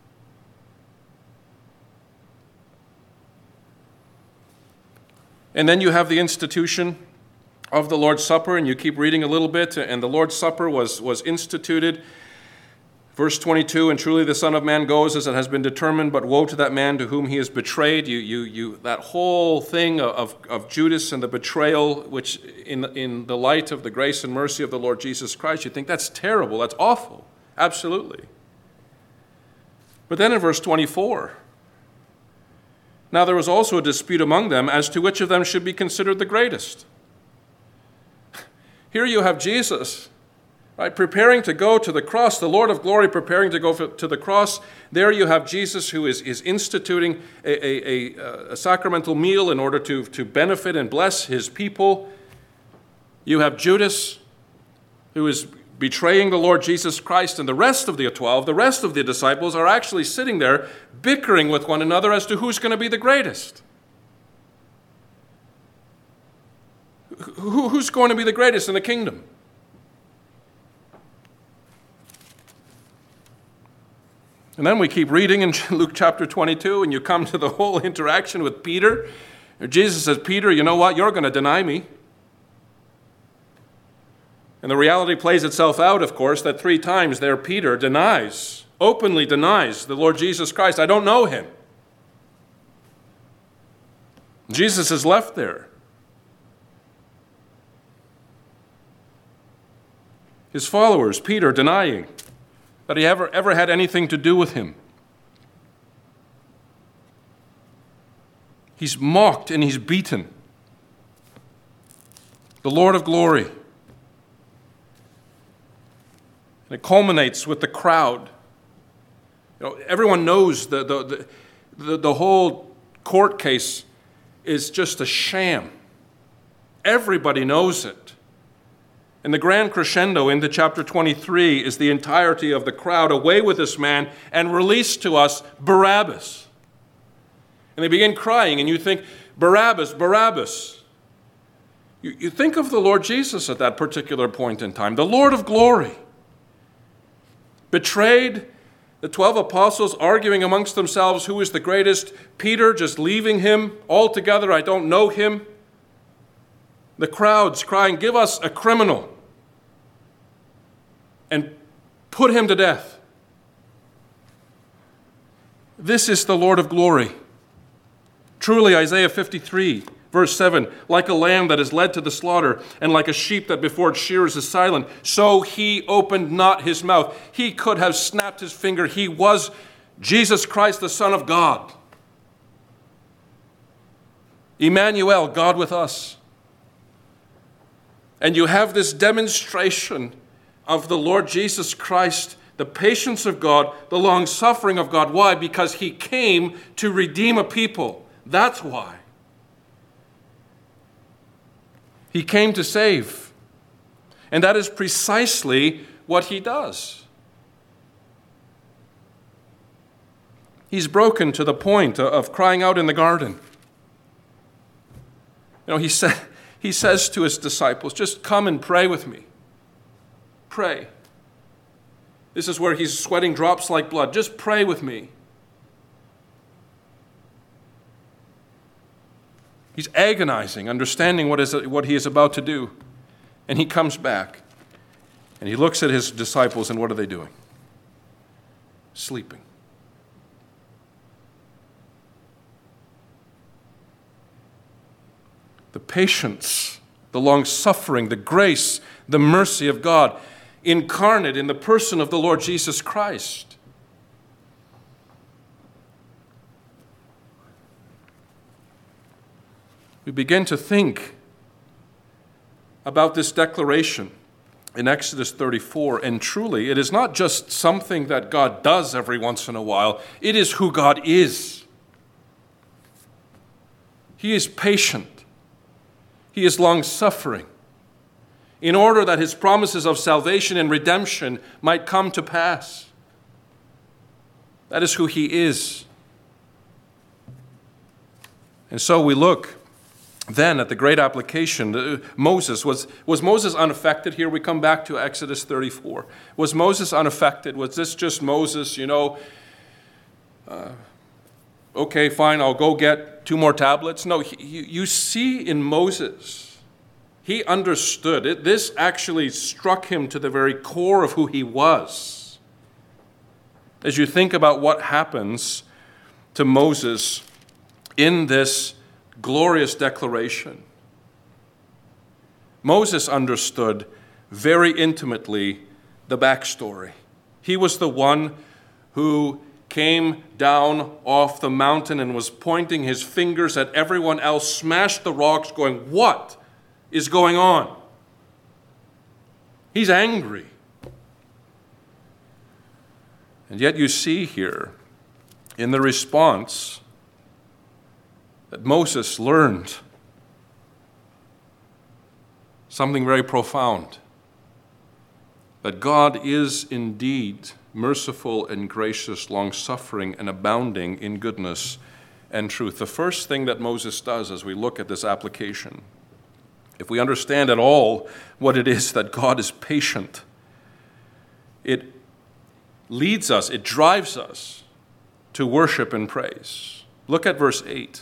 And then you have the institution of the Lord's Supper, and you keep reading a little bit, and the Lord's Supper was, was instituted. Verse twenty-two, and truly the Son of Man goes as it has been determined, but woe to that man to whom he is betrayed. You, you, you, that whole thing of, of Judas and the betrayal, which in, in the light of the grace and mercy of the Lord Jesus Christ, you think that's terrible, that's awful. Absolutely. But then in verse twenty-four, now there was also a dispute among them as to which of them should be considered the greatest. Here you have Jesus Right? Preparing to go to the cross, the Lord of glory preparing to go for, to the cross. There you have Jesus who is, is instituting a, a, a, a sacramental meal in order to, to benefit and bless his people. You have Judas who is betraying the Lord Jesus Christ, and the rest of the twelve, the rest of the disciples are actually sitting there bickering with one another as to who's going to be the greatest. Who, who's going to be the greatest in the kingdom? And then we keep reading in Luke chapter twenty-two, and you come to the whole interaction with Peter. Jesus says, Peter, you know what? You're going to deny me. And the reality plays itself out, of course, that three times there Peter denies, openly denies the Lord Jesus Christ. I don't know him. Jesus is left there. His followers, Peter, denying that he ever, ever had anything to do with him. He's mocked and he's beaten. The Lord of glory. And it culminates with the crowd. You know, everyone knows the, the, the, the, the whole court case is just a sham. Everybody knows it. And the grand crescendo into chapter twenty-three is the entirety of the crowd away with this man and release to us Barabbas. And they begin crying, and you think, Barabbas, Barabbas. You, you think of the Lord Jesus at that particular point in time, the Lord of glory. Betrayed, the twelve apostles arguing amongst themselves who is the greatest. Peter just leaving him altogether, I don't know him. The crowds crying, give us a criminal and put him to death. This is the Lord of glory. Truly, Isaiah fifty-three, verse seven, like a lamb that is led to the slaughter, and like a sheep that before its shearers is silent, so he opened not his mouth. He could have snapped his finger. He was Jesus Christ, the Son of God. Emmanuel, God with us. And you have this demonstration of the Lord Jesus Christ, the patience of God, the long-suffering of God. Why? Because he came to redeem a people. That's why. He came to save. And that is precisely what he does. He's broken to the point of crying out in the garden. You know, he said, he says to his disciples, just come and pray with me. Pray. This is where he's sweating drops like blood. Just pray with me. He's agonizing, understanding what is what he is about to do. And he comes back. And he looks at his disciples, and what are they doing? Sleeping. The patience, the long-suffering, the grace, the mercy of God incarnate in the person of the Lord Jesus Christ. We begin to think about this declaration in Exodus thirty-four, and truly, it is not just something that God does every once in a while. It is who God is. He is patient. He is long-suffering, in order that his promises of salvation and redemption might come to pass. That is who he is. And so we look then at the great application. Moses, was, was Moses unaffected? Here we come back to Exodus thirty-four. Was Moses unaffected? Was this just Moses, you know, uh, okay, fine, I'll go get two more tablets? No, he, you, you see in Moses, he understood it. This actually struck him to the very core of who he was. As you think about what happens to Moses in this glorious declaration, Moses understood very intimately the backstory. He was the one who came down off the mountain and was pointing his fingers at everyone else, smashed the rocks, going, what is going on? He's angry. And yet you see here in the response that Moses learned something very profound, that God is indeed merciful and gracious, long-suffering and abounding in goodness and truth. The first thing that Moses does as we look at this application, if we understand at all what it is that God is patient, it leads us, it drives us to worship and praise. Look at verse eight.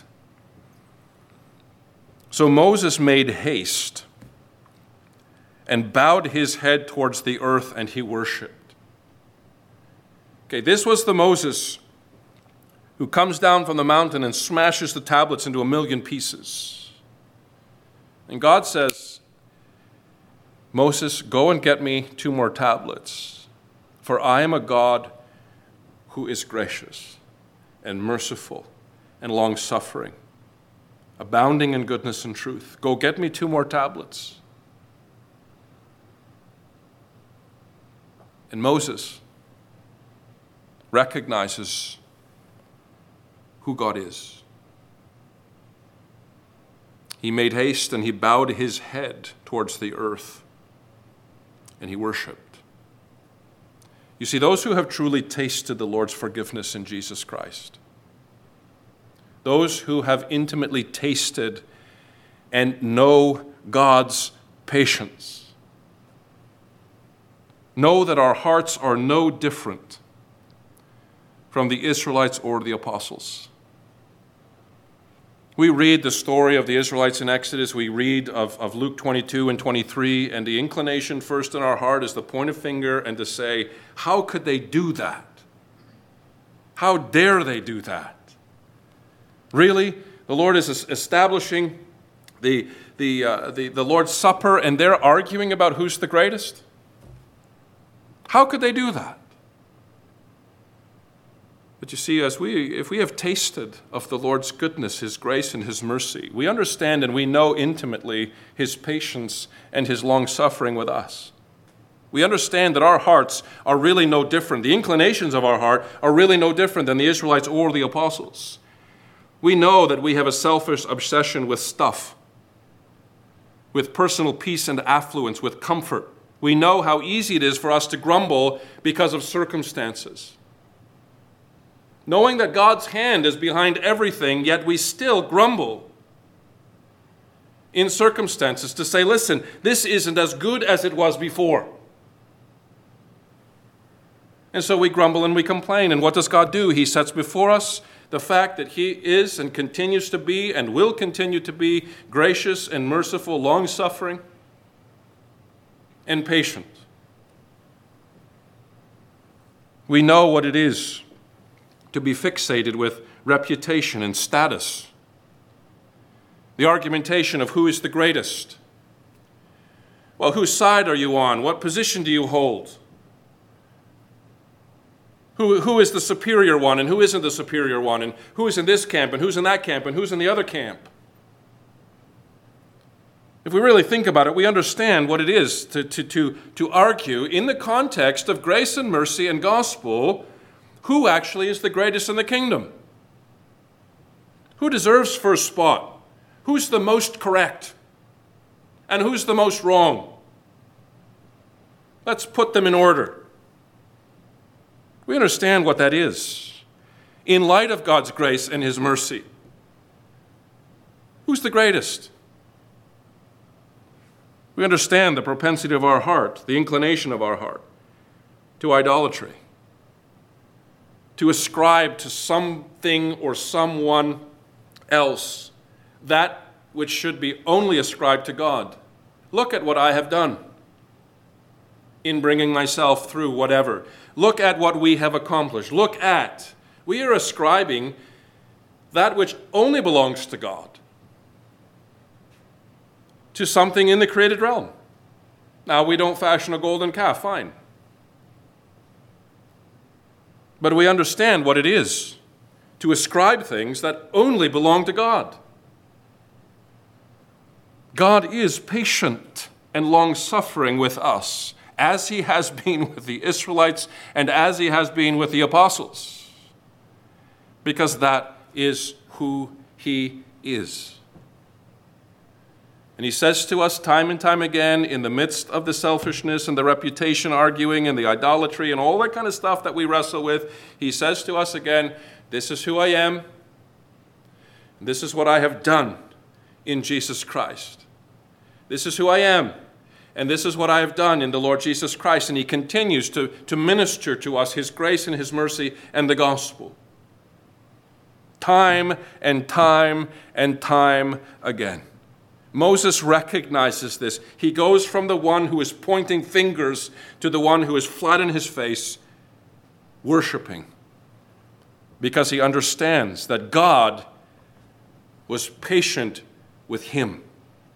So Moses made haste and bowed his head towards the earth, and he worshiped. Okay, this was the Moses who comes down from the mountain and smashes the tablets into a million pieces. And God says, Moses, go and get me two more tablets, for I am a God who is gracious and merciful and long-suffering, abounding in goodness and truth. Go get me two more tablets. And Moses recognizes who God is. He made haste and he bowed his head towards the earth and he worshiped. You see, those who have truly tasted the Lord's forgiveness in Jesus Christ, those who have intimately tasted and know God's patience, know that our hearts are no different from the Israelites or the apostles. We read the story of the Israelites in Exodus. We read of, of Luke twenty-two and twenty-three, and the inclination first in our heart is to point a finger and to say, how could they do that? How dare they do that? Really? The Lord is establishing the, the, uh, the, the Lord's Supper, and they're arguing about who's the greatest? How could they do that? But you see, as we, if we have tasted of the Lord's goodness, his grace, and his mercy, we understand and we know intimately his patience and his long-suffering with us. We understand that our hearts are really no different. The inclinations of our heart are really no different than the Israelites or the apostles. We know that we have a selfish obsession with stuff, with personal peace and affluence, with comfort. We know how easy it is for us to grumble because of circumstances. Knowing that God's hand is behind everything, yet we still grumble in circumstances to say, listen, this isn't as good as it was before. And so we grumble and we complain. And what does God do? He sets before us the fact that he is and continues to be and will continue to be gracious and merciful, long-suffering and patient. We know what it is to be fixated with reputation and status. The argumentation of who is the greatest. Well, whose side are you on? What position do you hold? Who, who is the superior one and who isn't the superior one? And who is in this camp and who's in that camp and who's in the other camp? If we really think about it, we understand what it is to, to, to, to argue in the context of grace and mercy and gospel, who actually is the greatest in the kingdom? Who deserves first spot? Who's the most correct? And who's the most wrong? Let's put them in order. We understand what that is. In light of God's grace and his mercy, who's the greatest? We understand the propensity of our heart, the inclination of our heart, to idolatry, to ascribe to something or someone else that which should be only ascribed to God. Look at what I have done in bringing myself through whatever. Look at what we have accomplished. Look at, we are ascribing that which only belongs to God to something in the created realm. Now, we don't fashion a golden calf, fine. But we understand what it is to ascribe things that only belong to God. God is patient and long-suffering with us, as he has been with the Israelites and as he has been with the apostles, because that is who he is. And he says to us time and time again, in the midst of the selfishness and the reputation arguing and the idolatry and all that kind of stuff that we wrestle with, he says to us again, this is who I am. This is what I have done in Jesus Christ. This is who I am. And this is what I have done in the Lord Jesus Christ. And he continues to, to minister to us his grace and his mercy and the gospel. Time and time and time again. Moses recognizes this. He goes from the one who is pointing fingers to the one who is flat in his face, worshiping, because he understands that God was patient with him.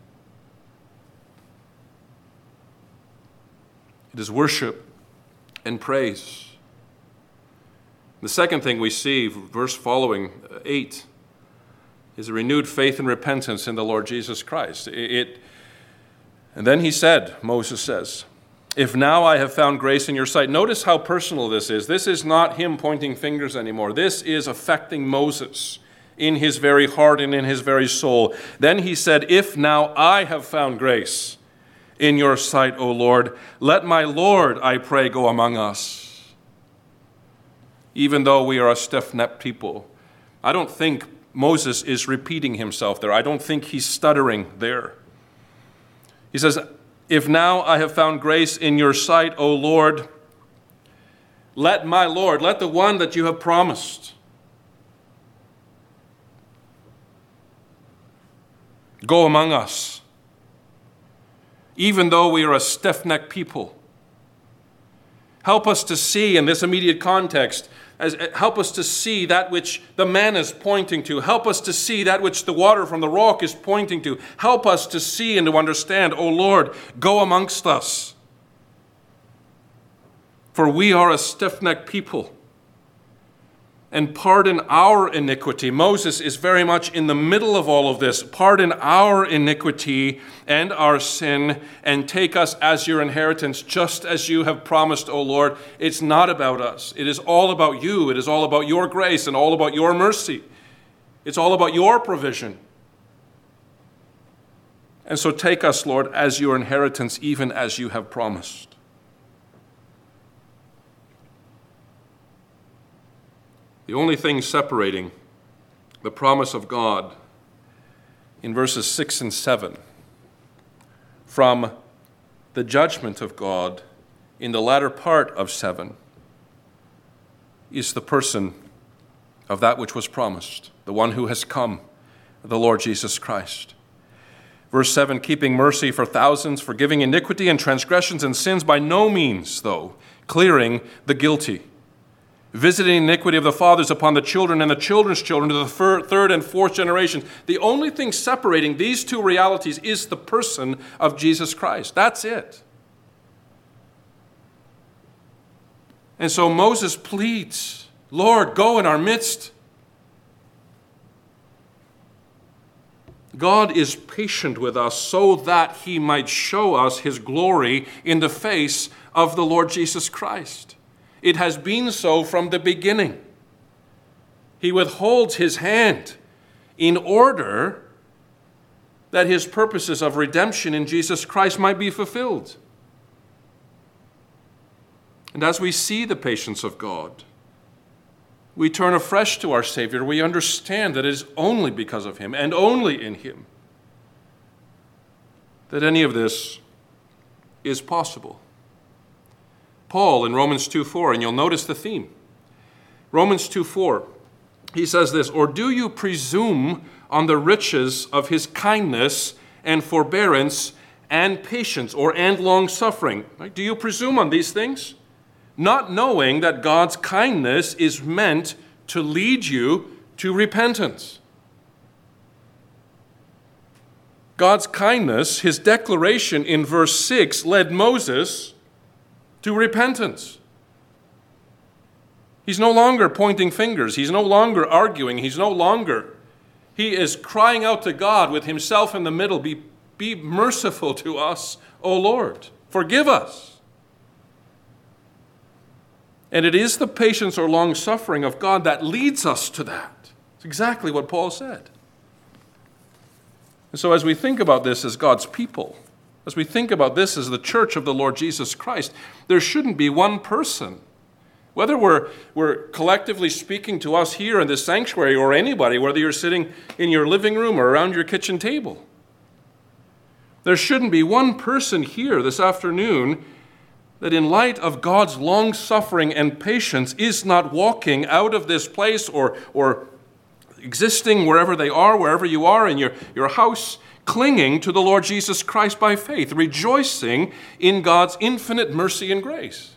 It is worship and praise. The second thing we see, verse following eight, is a renewed faith and repentance in the Lord Jesus Christ. It, it, and then he said, Moses says, if now I have found grace in your sight. Notice how personal this is. This is not him pointing fingers anymore. This is affecting Moses in his very heart and in his very soul. Then he said, if now I have found grace in your sight, O Lord, let my Lord, I pray, go among us. Even though we are a stiff-necked people. I don't think Moses is repeating himself there. I don't think he's stuttering there. He says, if now I have found grace in your sight, O Lord, let my Lord, let the one that you have promised, go among us, even though we are a stiff-necked people. Help us to see in this immediate context, as, help us to see that which the man is pointing to. Help us to see that which the water from the rock is pointing to. Help us to see and to understand, O Lord, go amongst us. For we are a stiff-necked people. And pardon our iniquity. Moses is very much in the middle of all of this. Pardon our iniquity and our sin, and take us as your inheritance, just as you have promised, O Lord. It's not about us. It is all about you. It is all about your grace and all about your mercy. It's all about your provision. And so take us, Lord, as your inheritance, even as you have promised. The only thing separating the promise of God in verses six and seven from the judgment of God in the latter part of seven is the person of that which was promised, the one who has come, the Lord Jesus Christ. Verse seven, keeping mercy for thousands, forgiving iniquity and transgressions and sins, by no means, though, clearing the guilty, visiting iniquity of the fathers upon the children and the children's children to the third and fourth generation. The only thing separating these two realities is the person of Jesus Christ. That's it. And so Moses pleads, Lord, go in our midst. God is patient with us so that he might show us his glory in the face of the Lord Jesus Christ. It has been so from the beginning. He withholds his hand in order that his purposes of redemption in Jesus Christ might be fulfilled. And as we see the patience of God, we turn afresh to our Savior. We understand that it is only because of him and only in him that any of this is possible. Paul in Romans two four, and you'll notice the theme. Romans two four, he says this, or do you presume on the riches of his kindness and forbearance and patience, or and long-suffering? Right? Do you presume on these things? Not knowing that God's kindness is meant to lead you to repentance. God's kindness, his declaration in verse six, led Moses to repentance. He's no longer pointing fingers. He's no longer arguing. He's no longer. He is crying out to God with himself in the middle. Be, be merciful to us, O Lord. Forgive us. And it is the patience or long-suffering of God that leads us to that. It's exactly what Paul said. And so as we think about this as God's people, as we think about this as the church of the Lord Jesus Christ, there shouldn't be one person, whether we're, we're collectively speaking to us here in this sanctuary or anybody, whether you're sitting in your living room or around your kitchen table. There shouldn't be one person here this afternoon that in light of God's long-suffering and patience is not walking out of this place or, or existing wherever they are, wherever you are in your, your house, clinging to the Lord Jesus Christ by faith, rejoicing in God's infinite mercy and grace.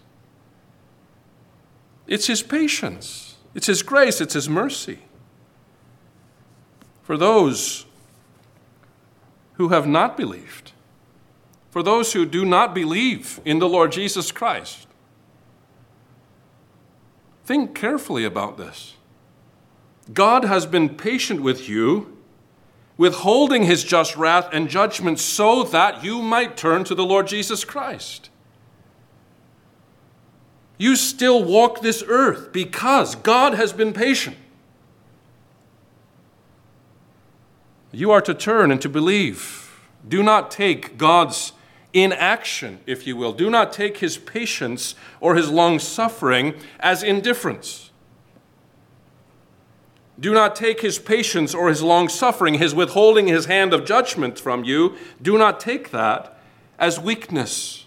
It's his patience, it's his grace, it's his mercy. For those who have not believed, for those who do not believe in the Lord Jesus Christ, think carefully about this. God has been patient with you, withholding his just wrath and judgment so that you might turn to the Lord Jesus Christ. You still walk this earth because God has been patient. You are to turn and to believe. Do not take God's inaction, if you will. Do not take his patience or his long-suffering as indifference. Do not take his patience or his long-suffering, his withholding his hand of judgment from you. Do not take that as weakness.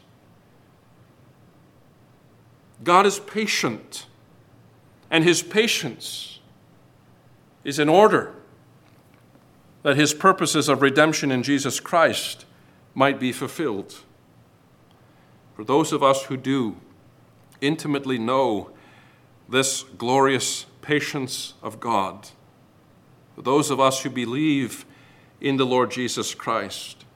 God is patient, and his patience is in order that his purposes of redemption in Jesus Christ might be fulfilled. For those of us who do intimately know this glorious patience of God, for those of us who believe in the Lord Jesus Christ,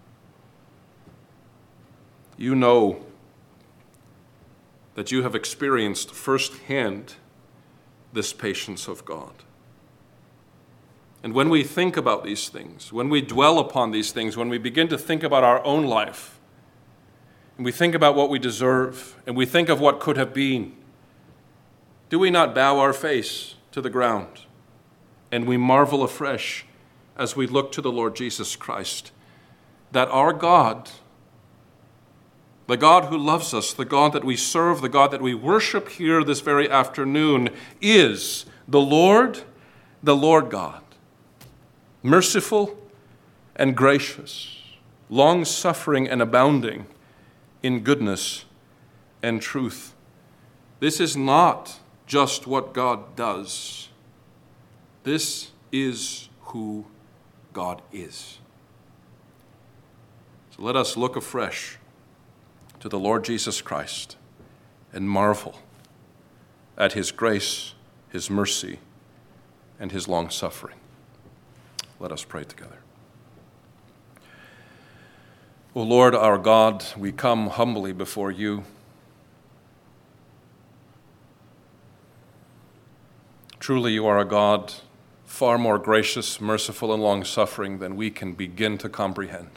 you know that you have experienced firsthand this patience of God. And when we think about these things, when we dwell upon these things, when we begin to think about our own life, and we think about what we deserve, and we think of what could have been, do we not bow our face to the ground and we marvel afresh as we look to the Lord Jesus Christ, that our God, the God who loves us, the God that we serve, the God that we worship here this very afternoon, is the Lord, the Lord God, merciful and gracious, long-suffering and abounding in goodness and truth. This is not just what God does. This is who God is. So let us look afresh to the Lord Jesus Christ and marvel at his grace, his mercy, and his long-suffering. Let us pray together. O Lord our God, we come humbly before you. Truly you are a God far more gracious, merciful, and long-suffering than we can begin to comprehend.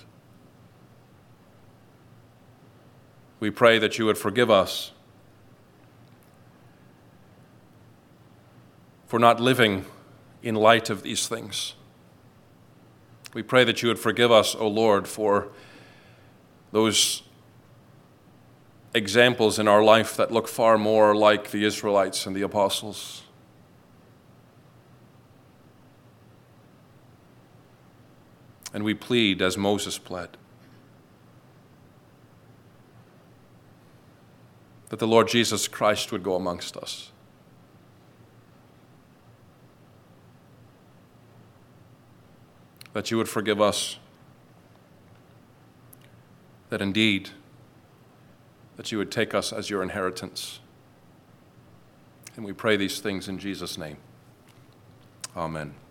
We pray that you would forgive us for not living in light of these things. We pray that you would forgive us, O Lord, for those examples in our life that look far more like the Israelites and the apostles. And we plead as Moses pled, that the Lord Jesus Christ would go amongst us. That you would forgive us. That indeed, that you would take us as your inheritance. And we pray these things in Jesus' name. Amen.